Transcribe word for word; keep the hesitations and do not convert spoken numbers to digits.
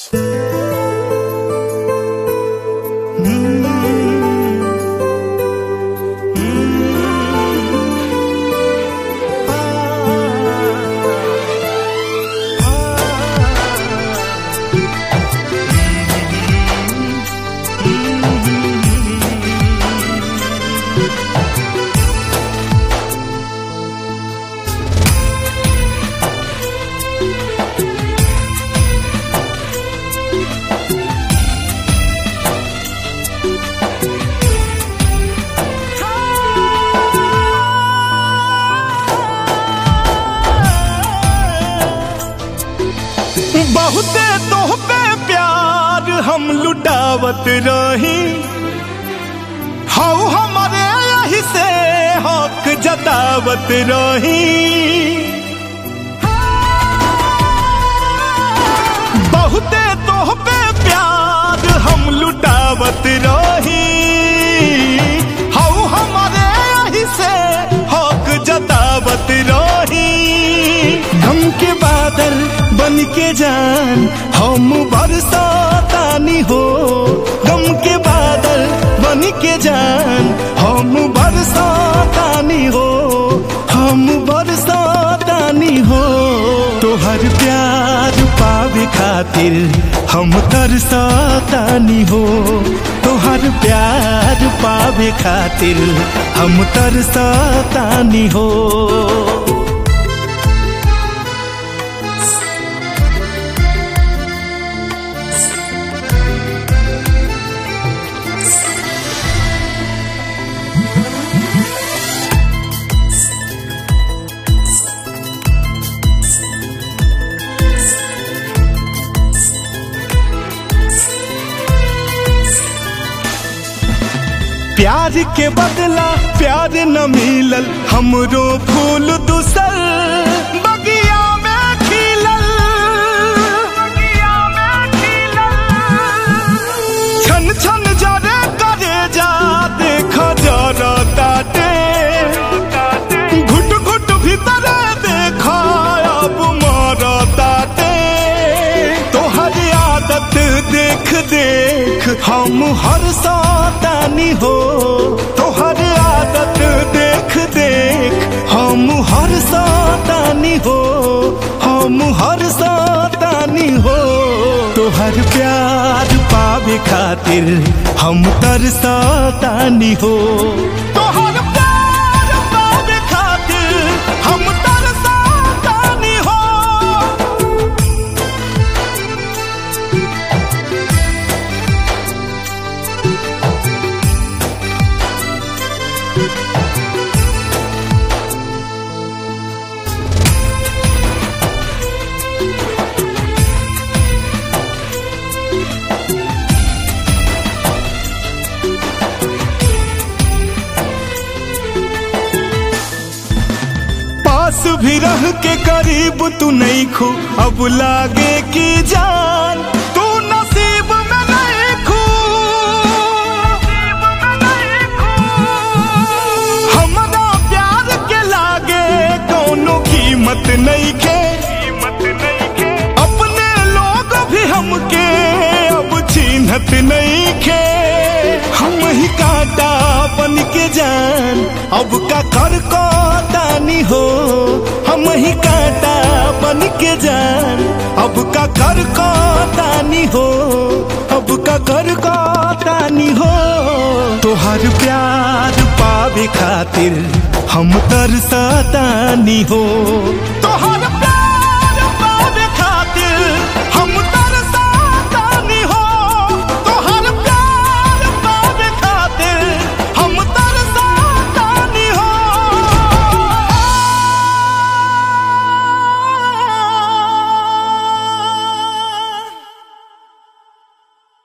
बहुते तोह पे प्यार हम लुटावत रही, हाउ हमारे यही से हक जतावत रही। बहुते तोह पे प्यार हम लुटावत रही, हाउ हमारे यही से हक जतावत रही। गम के बादल बन के जान हम बरसातानी हो, गम के बादल बन के जान हम बरसातानी हो, हम बरसातानी हो। तोहर प्यार पावे खातिर हम तरसातानी हो, तोहर प्यार पावे खातिर हम तरसातानी हो। प्यार के बदला प्यार न मिलल, हमरो फूल दूसर बगिया में खिलल, बगिया में खिलल। छन छन जरे करे जा देखा जरा ताटे, घुट घुट भीतर देखा अब मरा ताटे। तोहर आदत देख देख हम हर सातानी हो, तोहर आदत देख देख हम हर सातानी हो, हम हर सातानी हो। तोहर प्यार पावे खातिर हम तरसातानी हो, तोहर प्यार पावे खातिर हम तरसातानी हो। पास भी रह के करीब तू नहीं खो, अब लागे कि जान तू नसीब में नहीं खो। हमारा प्यार के लागे कोनो कीमत नहीं खे, अपने लोग भी हमके अब चिन्हत नहीं खे। हम ही कांटा बन के जान अब का कर को तानी हो, हम ही कांटा बन के जान अब का कर को तानी हो, अब का कर को तानी हो। तोहर प्यार पावे खातिर हम तरसातानी हो।